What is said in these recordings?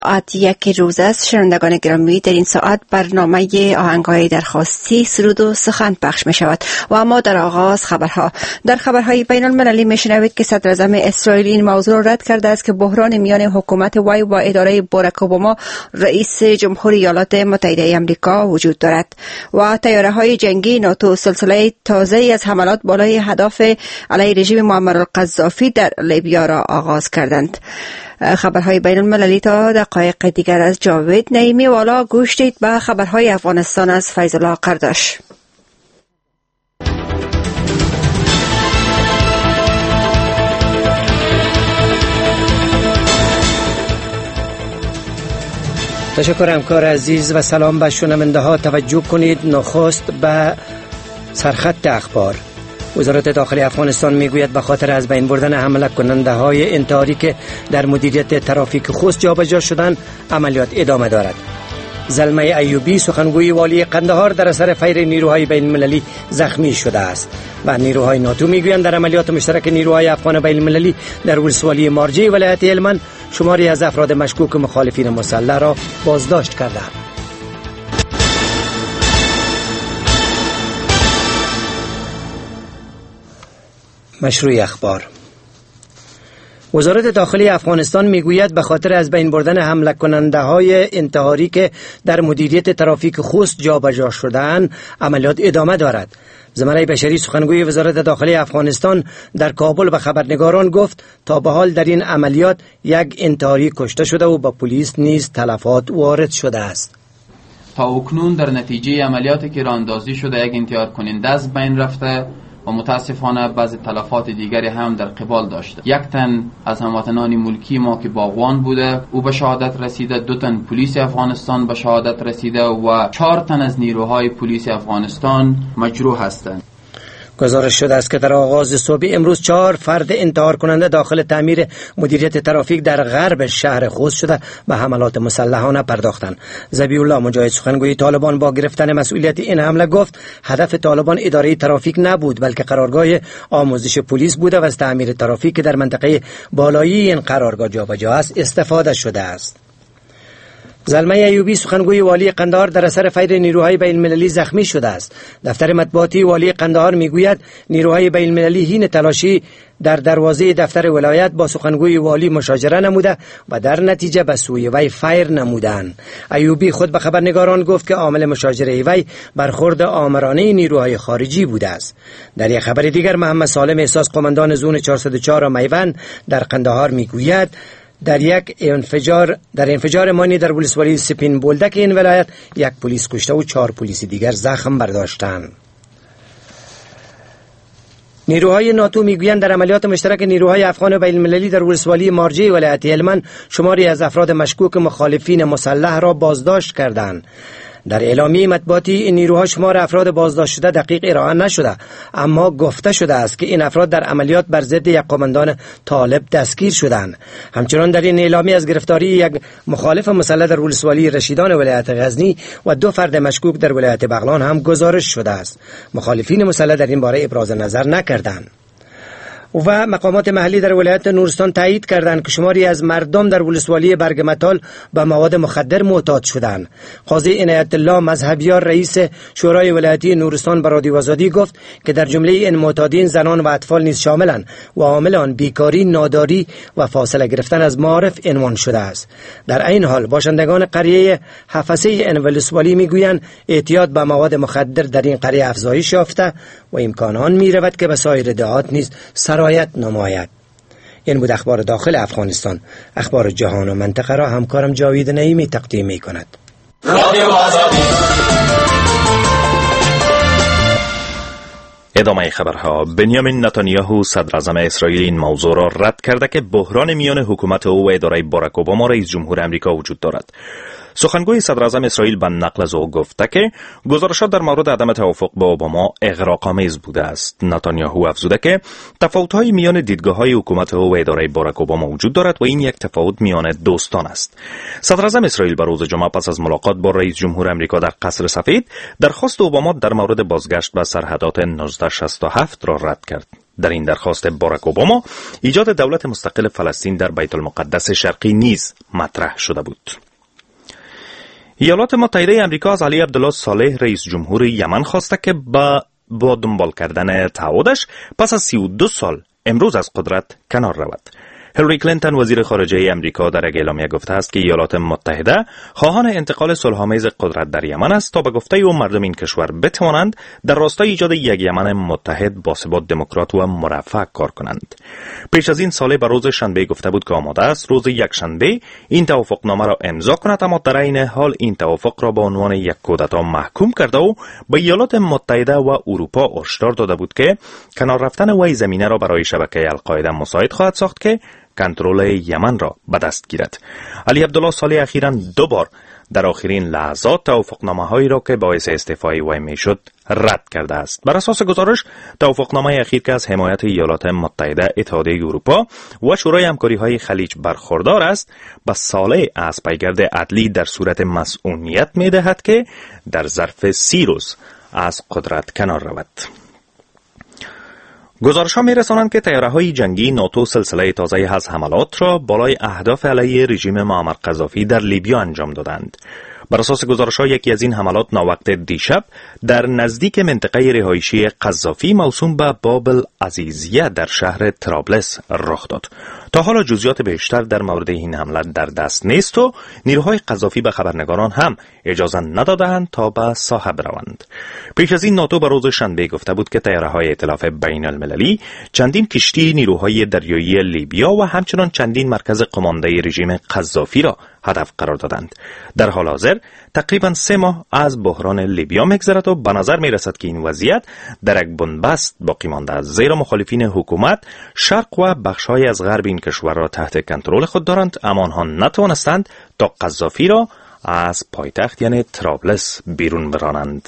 ساعت 1 روز است. شنوندگان گرامی، در این ساعت برنامه آهنگ‌های درخواستی، سرود و سخن پخش می شود و اما در آغاز خبرها. در خبرهای بین المللی می شنوید که صدر اعظم اسرائیل این موضوع را رد کرده است که بحران میان حکومت وی و اداره باراک اوباما رئیس جمهوری ایالات متحده آمریکا وجود دارد و طیاره‌های جنگی ناتو سلسله تازه‌ای از حملات بالای اهداف علیه رژیم معمر القذافی در لیبیا را آغاز کردند. خبرهای بین المللی تا دقایق دیگر از جاوید نعیمی والا گوش دید به خبرهای افغانستان از فیض الله قرداش. تشکر همکار عزیز و سلام به شنونده ها. توجه کنید نخست به سرخط اخبار. وزارت داخلی افغانستان میگوید به خاطر از بین بردن حمله کننده های انتحاری که در مدیریت ترافیک خوست جابجا شدند عملیات ادامه دارد. زلمه ایوبی سخنگوی والی قندهار در اثر فیر نیروهای بین المللی زخمی شده است و نیروهای ناتو میگویند در عملیات مشترک نیروهای افغان بین المللی در ولسوالی مارجه ولایت هلمند شماری از افراد مشکوک مخالفین مسلح را بازداشت کردند. مشروع اخبار. وزارت داخلی افغانستان میگوید به خاطر از بین بردن حمله کننده های انتحاری که در مدیریت ترافیک خوست جابجا شدند عملیات ادامه دارد. زمره بشری سخنگوی وزارت داخلی افغانستان در کابل به خبرنگاران گفت تا به حال در این عملیات یک انتحاری کشته شده و به پلیس نیز تلفات وارد شده است. تا اکنون در نتیجه عملیاتی که راهاندازی شده یک انتحار کننده از بین رفته و متاسفانه بعضی تلفات دیگری هم در قبال داشته. یک تن از هموطنان ملکی ما که باغوان بوده او به شهادت رسیده، 2 تن پلیس افغانستان به شهادت رسیده و 4 تن از نیروهای پلیس افغانستان مجروح هستند. گزارش شده است که در آغاز صبح امروز 4 فرد انتحار کننده داخل تعمیر مدیریت ترافیک در غرب شهر خوست شده به حملات مسلحانه پرداختند. ذبیح الله مجاهد سخنگوی طالبان با گرفتن مسئولیت این حمله گفت هدف طالبان اداره ترافیک نبود بلکه قرارگاه آموزش پلیس بوده و از تعمیر ترافیک که در منطقه بالایی این قرارگاه جابجا است استفاده شده است. زلمه ایوبی سخنگوی والی قندهار در اثر فیر نیروهای بین المللی زخمی شده است. دفتر مطبوعاتی والی قندهار میگوید نیروهای بین المللی حین تلاشی در دروازه دفتر ولایت با سخنگوی والی مشاجره نموده و در نتیجه به سوی وی فیر نمودند. ایوبی خود به خبرنگاران گفت که عامل مشاجره وی برخورد آمرانه نیروهای خارجی بوده است. در یک خبر دیگر محمد سالم احساس قماندان زون 404 میوند در قندهار میگوید در انفجار مانی در ولسوالی سپین بولدک این ولایت 1 پلیس کشته و 4 پلیس دیگر زخم برداشتند. نیروهای ناتو میگویند در عملیات مشترک نیروهای افغان و بین المللی در ولسوالی مارجه ولایت هلمند شماری از افراد مشکوک مخالفین مسلح را بازداشت کردند. در اعلامیه مطبوعاتی این نیروها شمار افراد بازداشت شده دقیق ارائه نشده، اما گفته شده است که این افراد در عملیات بر ضد یک قماندان طالب دستگیر شدند. همچنان در این اعلامیه از گرفتاری یک مخالف مسلح در ولسوالی رشیدان ولایت غزنی و 2 فرد مشکوک در ولایت بغلان هم گزارش شده است. مخالفین مسلح در این باره ابراز نظر نکردند. و مقامات محلی در ولایت نورستان تایید کردند که شماری از مردم در ولسوالی برگمتال به مواد مخدر معتاد شدند. قاضی عنایت الله مذهبیار رئیس شورای ولایتی نورستان به رادیو آزادی گفت که در جمله این معتادین زنان و اطفال نیز شاملند و عامل آن بیکاری، ناداری و فاصله گرفتن از معارف عنوان شده است. در این حال باشندگان قریه حفصه این ولسوالی میگویند اعتیاد به مواد مخدر در این قریه افزایش یافته و امکان آن میرود که به سایر دهات نیز سرایت نماید. این بود اخبار داخل افغانستان. اخبار جهان و منطقه را همکارم جاوید نعیمی تقدیم می کند. ادامه خبرها. بنیامین نتانیاهو صدر اعظم اسرائیل این موضوع را رد کرده که بحران میان حکومت او و اداره باراک اوباما رئیس جمهور آمریکا وجود دارد. سخنگوی صدر اعظم اسرائیل به نقل از او گفته که گزارشات در مورد عدم توافق با اوباما اغراق‌آمیز بوده است. نتانیاهو افزوده که تفاوت‌های میان دیدگاه‌های حکومت او و اداره باراک اوباما وجود دارد و این یک تفاوت میان دوستان است. صدر اعظم اسرائیل به روز جمعه پس از ملاقات با رئیس جمهور آمریکا در قصر سفید درخواست اوباما در مورد بازگشت به سرحدات 1967 را رد کرد. در این درخواست باراک اوباما ایجاد دولت مستقل فلسطین در بیت المقدس شرقی نیز مطرح شده بود. ایالات متحده آمریکا از علی عبدالله صالح رئیس جمهور یمن خواسته که با دنبال کردن تعهدش پس از 32 سال امروز از قدرت کنار رود. هیلاری کلینتون وزیر خارجه آمریکا در یک اعلامیه گفته است که ایالات متحده خواهان انتقال صلح‌آمیز قدرت در یمن است تا به گفته او مردم این کشور بتوانند در راستای ایجاد یک یمن متحد با ثبات دموکرات و مرفه کار کنند. پیش از این صالح به روز شنبه گفته بود که آماده است روز یکشنبه این توافقنامه را امضا کند، اما در عین حال این توافق را به عنوان یک کودتا محکوم کرده و به ایالات متحده و اروپا هشدار داده بود که کنار رفتن وی زمینه را برای شبکه القاعده مساعد خواهد ساخت که کنترل یمن را به دست گیرد. علی عبدالله صالح اخیراً 2 بار در آخرین لحظات توافقنامه‌هایی را که باعث استعفای وی میشد رد کرده است. بر اساس گزارش توافقنامه اخیر که از حمایت ایالات متحده، اتحادیه اروپا و شورای همکاری‌های خلیج برخوردار است، به صالح از پیگرد عدلی در صورت مسئولیت می‌دهد که در ظرف 30 روز از قدرت کنار رود. گزارش‌ها می‌رسانند که طیاره‌های جنگی ناتو سلسله تازه از حملات را بالای اهداف علیه رژیم معمر قذافی در لیبیا انجام دادند. بر اساس گزارش‌ها یکی از این حملات ناوقت دیشب در نزدیک منطقه رهایشی قذافی موسوم به باب العزیزیه در شهر طرابلس رخ داد. تا حالا جزئیات بیشتر در مورد این حمله در دست نیست و نیروهای قذافی به خبرنگاران هم اجازه ندادند تا به ساحه بروند. پیش از این ناتو به روز شنبه گفته بود که طیاره‌های ائتلاف بین المللی چندین کشتی نیروهای دریایی لیبیا و همچنان چندین مرکز قمانده رژیم قذافی را هدف قرار دادند. در حال حاضر تقریباً 3 ماه از بحران لیبیا می‌گذرد و به نظر می‌رسد که این وضعیت در یک بنبست باقی مانده است، زیرا مخالفین حکومت شرق و بخش‌های از غرب این کشور را تحت کنترل خود دارند، اما آنها نتوانستند تا قذافی را از پایتخت یعنی طرابلس بیرون برانند.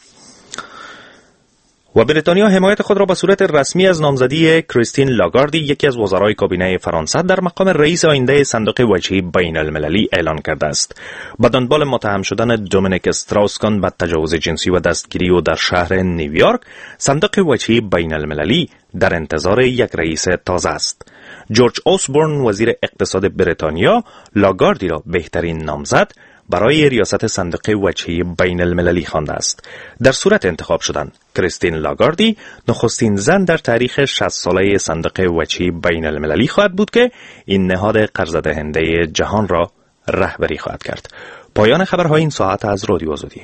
و بریتانیا حمایت خود را به صورت رسمی از نامزدی کریستین لاگاردی، یکی از وزرای کابینه فرانسه، در مقام رئیس آینده صندوق وجهی بین المللی اعلان کرده است. به دنبال متهم شدن دومینیک استراوس-کان به تجاوز جنسی و دستگیری او در شهر نیویورک، صندوق وجهی بین المللی در انتظار یک رئیس تازه است. جورج اوسبورن وزیر اقتصاد بریتانیا لاگاردی را بهترین نامزد برای ریاست صندوق وجهی بین المللی خوانده است. در صورت انتخاب شدن کریستین لاگاردی نخستین زن در تاریخ 60 ساله صندوق وجهی بین المللی خواهد بود که این نهاد قرض‌دهنده جهان را رهبری خواهد کرد. پایان خبرهای این ساعت از رادیو آزادی.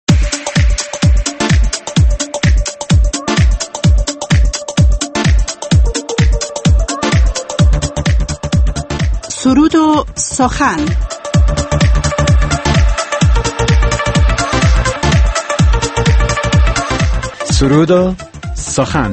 سرود و سخن. سرود و سخن.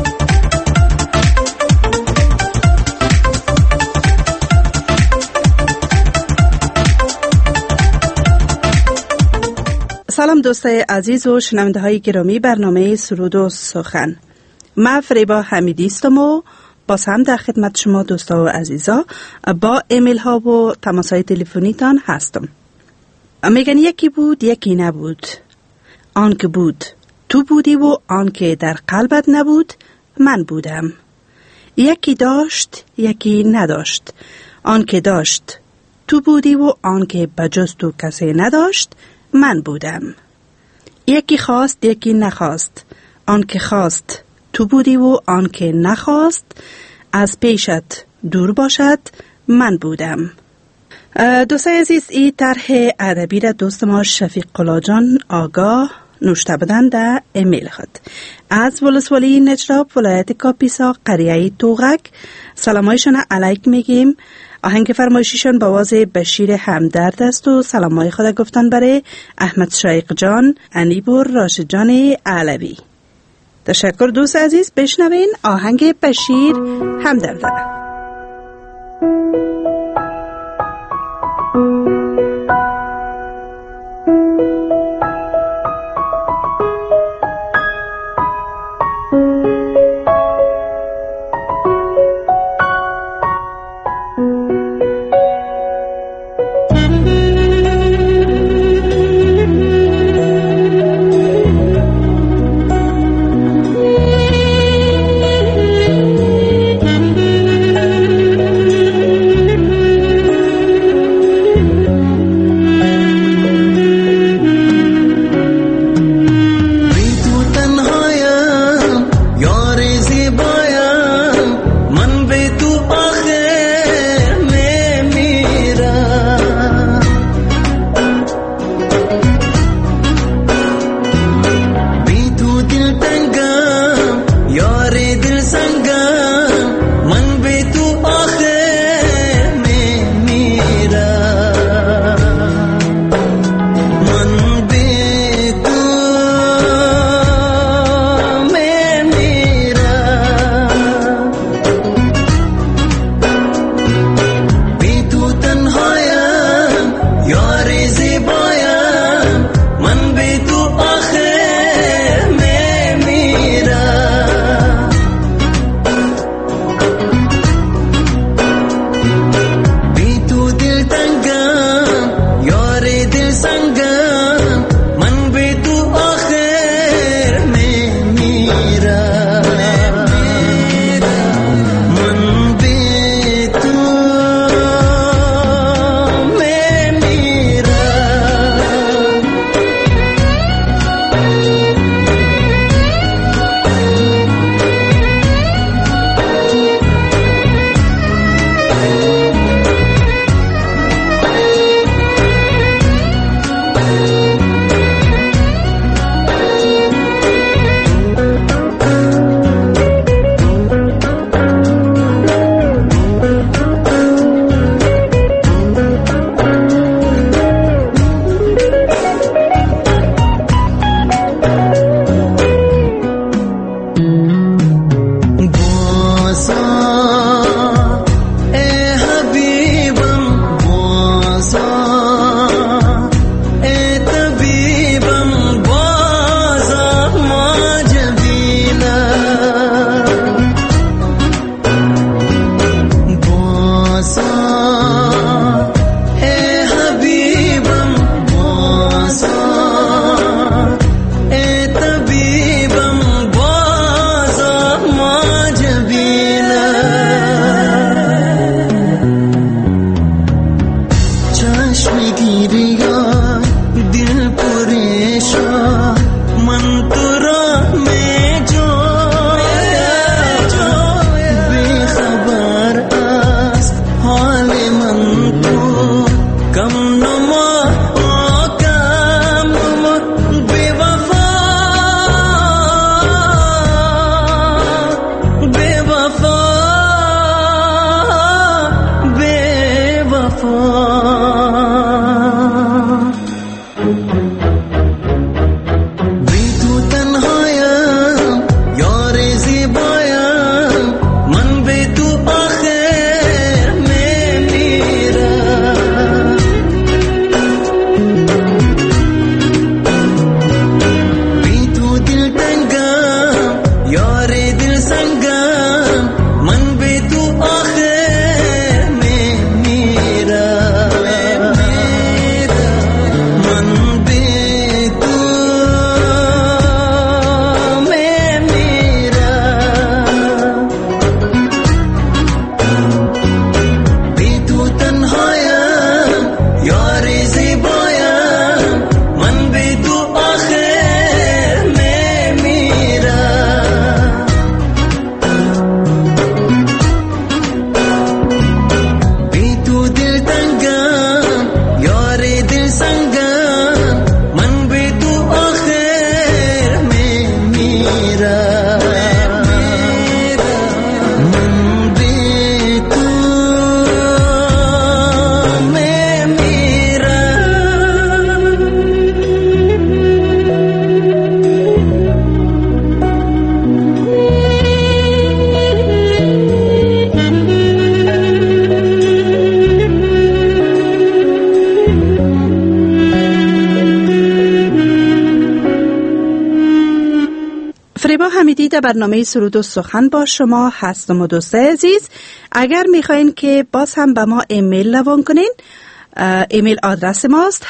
سلام دوستای عزیز و شنونده های گرامی برنامه سرود و سخن. من فریبا حمیدی هستم و باز هم در خدمت شما دوستا و عزیزا با ایمیل ها و تماس های تلفنی تان هستم. میگن یکی بود یکی نبود، آن که بود تو بودی و آن که در قلبت نبود من بودم. یکی داشت یکی نداشت، آن که داشت تو بودی و آن که بجز تو کسی نداشت من بودم. یکی خواست یکی نخواست، آن که خواست تو بودی و آن که نخواست از پیشت دور باشد من بودم. دوستای عزیز، این طرح ادبی را دوست ما شفیق قلاجان آگاه نوشته بدن در ایمیل خود از ولسوالی نجراب ولایت کاپیسا قریه توغک. سلامایشان علیک میگیم. آهنگ فرمایشیشان با آواز بشیر همدرد است و سلامای خود گفتن برای احمد شایق جان، انیبور راشد جان علوی. تشکر دوست عزیز. بشنوین آهنگ بشیر همدرد. یار زیبایم من بی تو آخر میمیرم بی تو دل تنگم یار دل سنگم من بی تو آخر میمیرم من بی تو فریبا حمیدی در برنامه سرود و سخن با شما هستم و دوستای عزیز، اگر میخواین که باز هم به ما ایمیل روان کنین، ایمیل آدرس ماست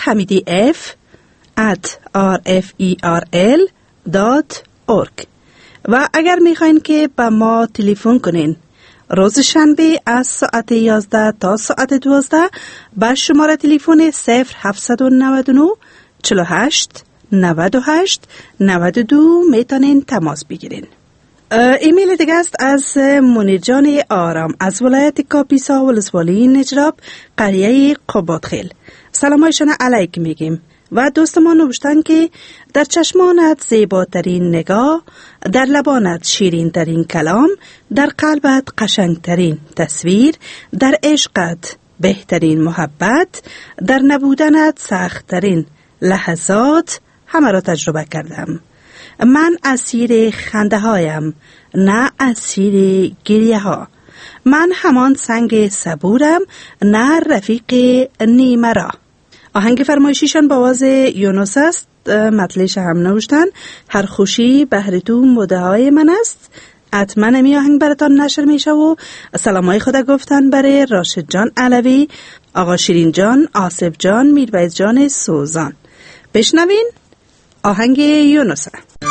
hamidi@rferl.org. و اگر میخواین که به ما تلفن کنین روز شنبه از ساعت 11 تا ساعت 12 با شماره تلفن 0799 48 98 92 میتونین تماس بگیرین. ایمیل دیگه است از منیر جان آرام از ولایت کاپیسا ولسوالی نجراب قریه قبادخیل. سلامایشان علیک میگیم و دوست ما نوشتن که در چشمانت زیباترین نگاه، در لبانت شیرین ترین کلام، در قلبت قشنگ ترین تصویر، در عشقت بهترین محبت، در نبودنت سخت ترین لحظات همه را تجربه کردم. من اسیر خنده هایم، نه اسیر گریه ها. من همان سنگ صبورم، نه رفیق نیمه را. آهنگ فرمایشیشان با آواز یونس است. مطلعش هم نوشتن هر خوشی بهر تو مدعای من است. حتما امی آهنگ براتان نشر میشه و سلامای خدا گفتن برای راشد جان علوی، آقا شیرین جان، آصف جان، میرویز جان سوزان. بشنوین آهنگ یونس.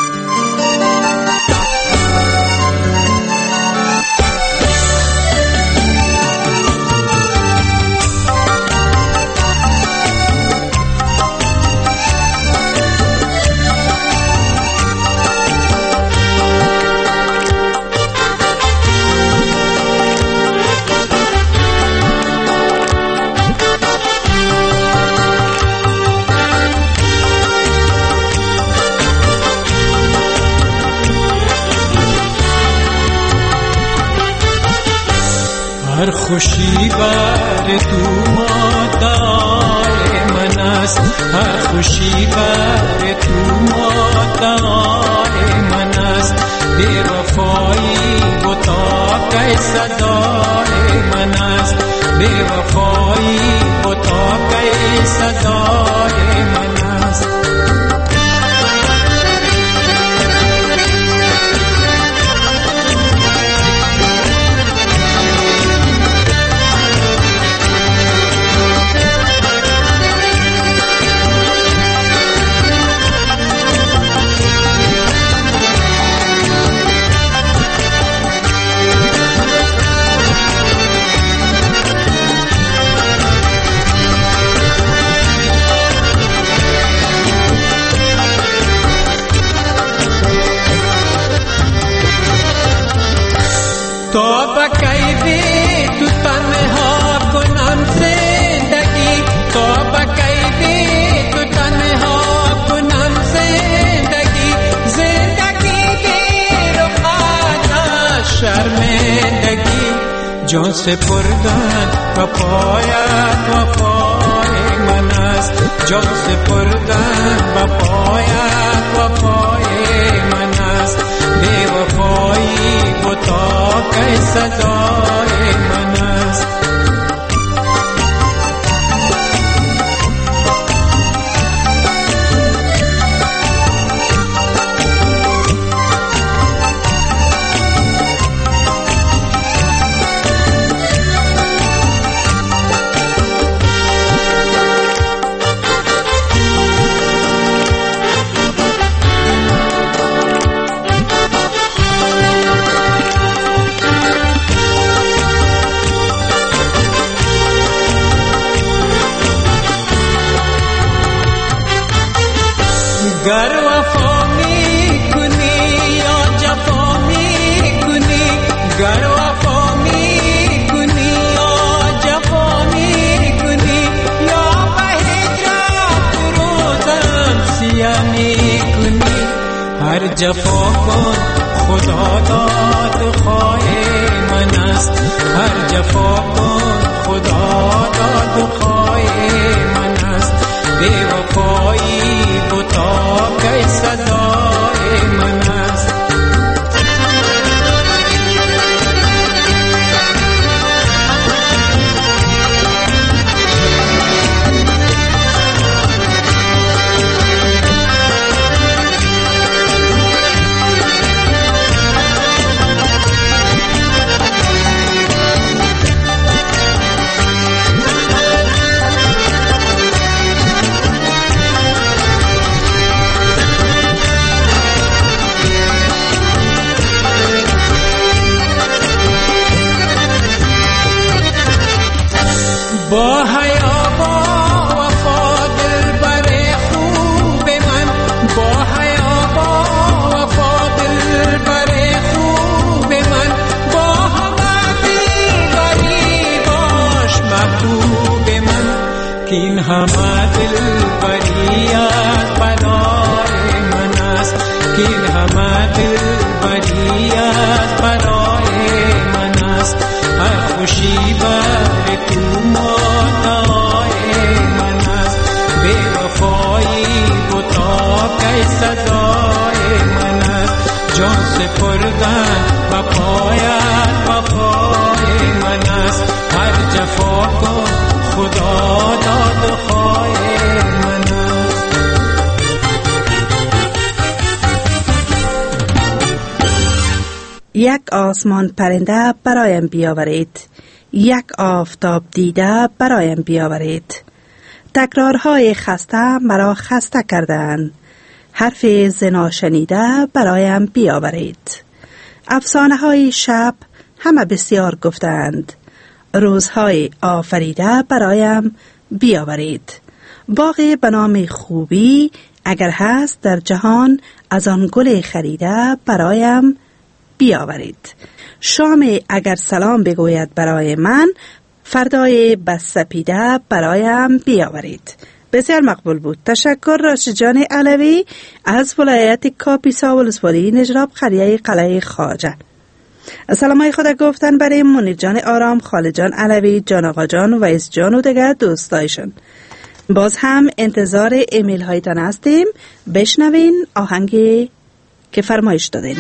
हर खुशी बार तू मोताए मनस हर खुशी बार तू मोताए मनस बेवफाई बता कैसा दाए मनस बेवफाई बता कैसा दाए मनस तो बकैबे तू तन्हा कुनम जिंदगी तो बकैबे तू तन्हा कुनम जिंदगी जिंदगी बेरुखाना शर्मिंदगी जो से पुरदान वफाया वफाए मनस जो से पुरदान वफाया वफाए मनस बेवफाई बता कैसा दाए मनस गर वफामी कुनी या जफामी कुनी गर वफामी कुनी या जफामी कुनी या बहिजा रोज़न सियानी कुनी हर जफा को खुदा दाद खाए मनस हर जफा को खुदा दाद खाए मनस बेवफाई बता कैसा दाए मनस हमादिल बरियात बनाए मनस किन हमादिल बरियात बनाए मनस हर खुशी बार तू मोताए मनस बेवफाई बता कैसा दाए मनस जो से पुरदान वफायात वफाए मनस हर जफा को खुदा दाद खाए یک آسمان پرنده برایم بیاورید، یک آفتاب دیده برایم بیاورید. تکرارهای خسته مرا خسته کردند، حرف زنا شنیده برایم بیاورید. افسانه های شب همه بسیار گفتند، روزهای آفریده برایم بیاورید. باغ به نام خوبی اگر هست در جهان، از آن گل خریده برایم بیاورید. شام اگر سلام بگوید برای من، فردای بسپیده برایم بیاورید. بسیار مقبول بود. تشکر راشد جان علوی از ولایت کاپیسا ولسوالی نجراب قریه قلعه خواجه. سلام های خود گفتن برای منیر جان آرام، خالد جان علوی، جان آقا جان، ویس جان و دیگر دوستایشون. باز هم انتظار ایمیل هایتان هستیم. بشنوین آهنگی که فرمایش دادین.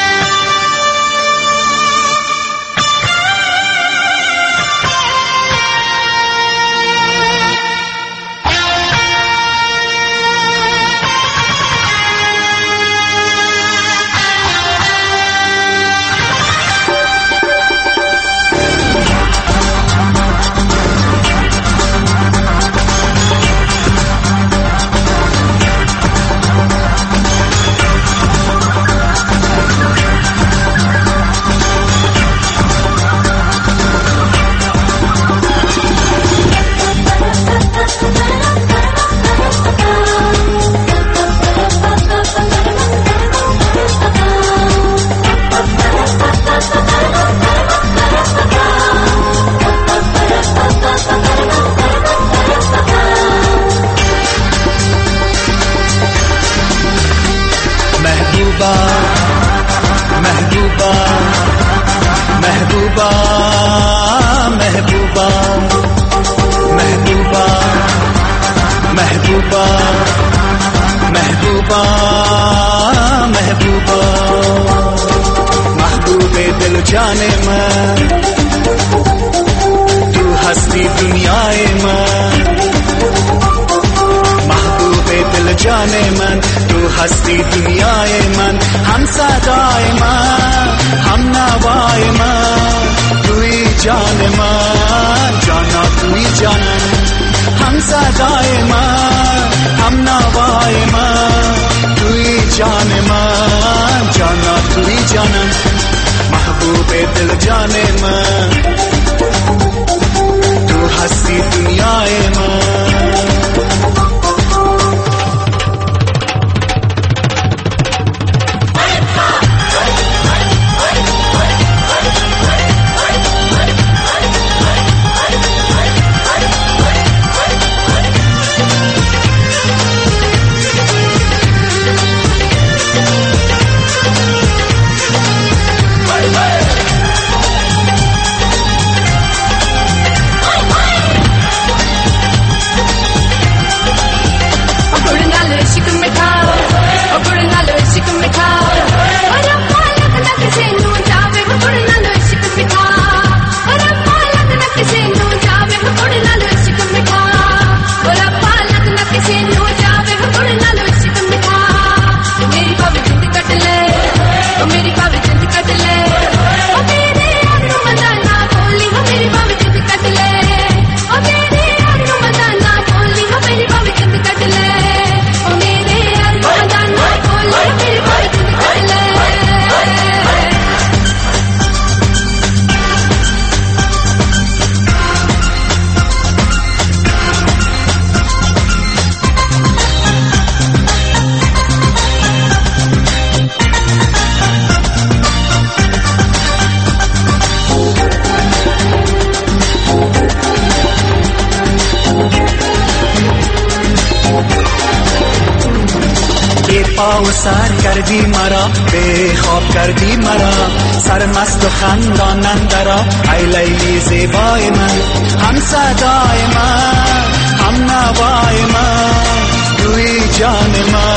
سر کردی مرا، به خواب کردی مرا، سرمست و خندان اندرا، ای لیلی زیبای من، هم صدای من، هم نوای من، توی جان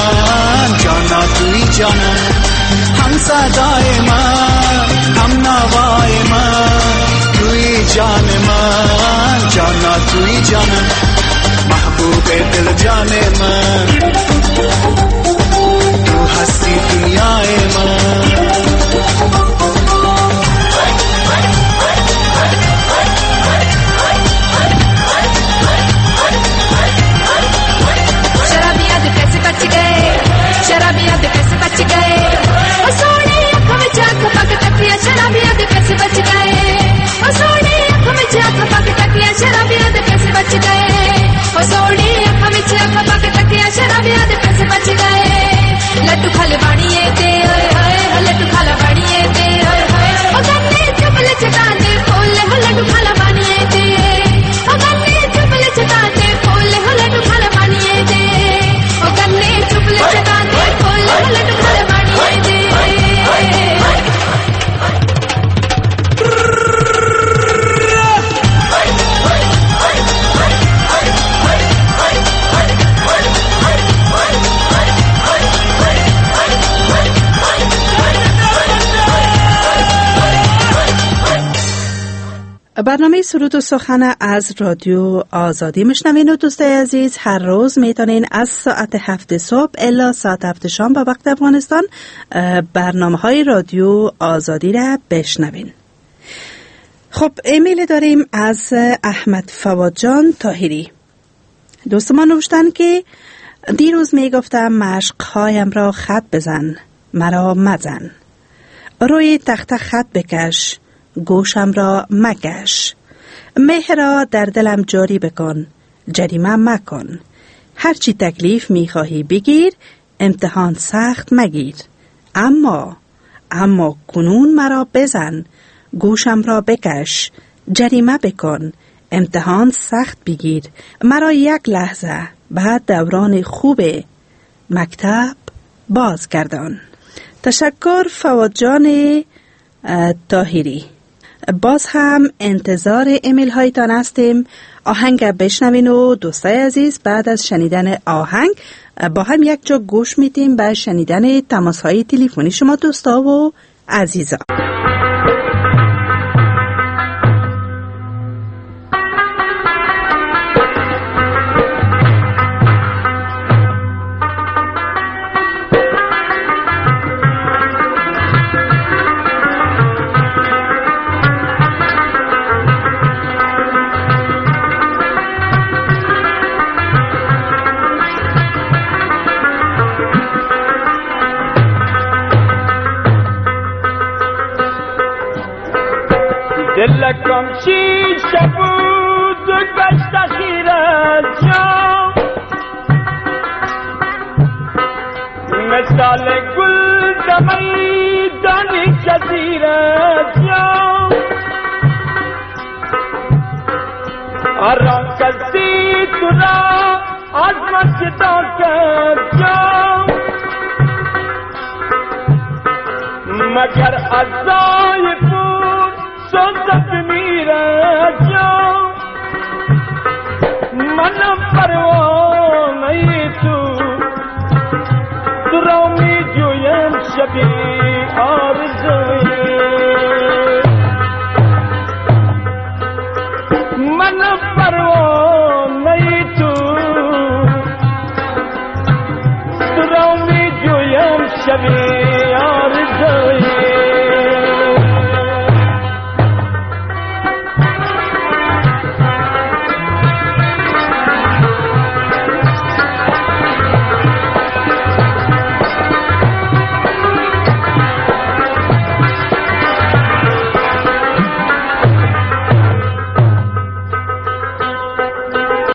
من، جانا توی جانم، هم صدای من، هم نوای من، توی جان من، جانا توی جانم، محبوب دل جان من، تو هستی دنیای من. برنامه سرود و سخن از رادیو آزادی میشنوین و دوستای عزیز هر روز میتونین از ساعت 7 صبح الی ساعت 7 شام به وقت افغانستان برنامه های رادیو آزادی را بشنوین. خب ایمیل داریم از احمد فواد جان طاهری. دوست ما نوشتن که دیروز میگفتم مشقهایم را خط بزن، مرا مزن. روی تخت خط بکش، گوشم را مکش. مهر را در دلم جاری بکن، جریمه مکن. هرچی تکلیف میخواهی بگیر، امتحان سخت مگیر. اما کنون مرا بزن، گوشم را بکش، جریمه بکن. امتحان سخت بگیر، مرا یک لحظه بعد دوران خوب مکتب باز گردان. تشکر فواد جان طاهری. باز هم انتظار ایمیل هایتان هستیم. آهنگ بشنوین و دوستای عزیز بعد از شنیدن آهنگ با هم یک جا گوش میدیم به شنیدن تماس های تلفنی شما دوستا و عزیزا. دلکم شیشه بود و گشت خیره جام، مثال گل دمی دانی جزیره جام. آرام کسی تو را از من جدا کرد جام، مگر عزای بود صدق میره جام. منم پروانه تو را می جویم شبی آرزوی